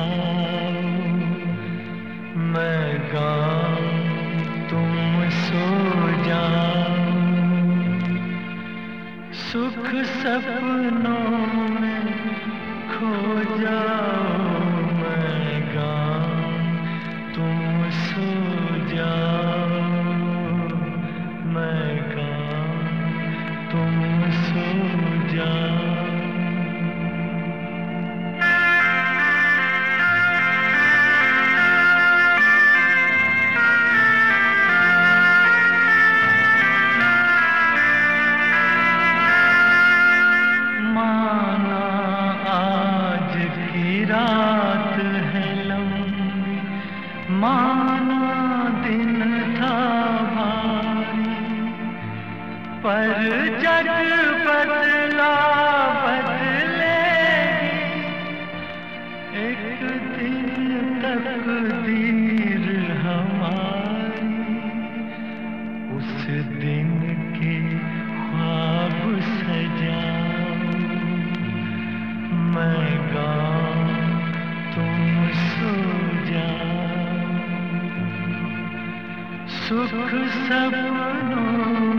आओ, मैं गाऊं तुम सो जाओ, सुख सपनों में खो जाओ, मैं गाऊं तुम सो जाओ, मैं गाऊं तुम सो जाओ। रात है लंबी, माना दिन था भारी, पर जग बदला बदलेगी, एक दिन तकदीर हमारी, उस दिन के ख्वाब सजाओ, मैं गाऊं तुम सो जाओ, सुख सपनों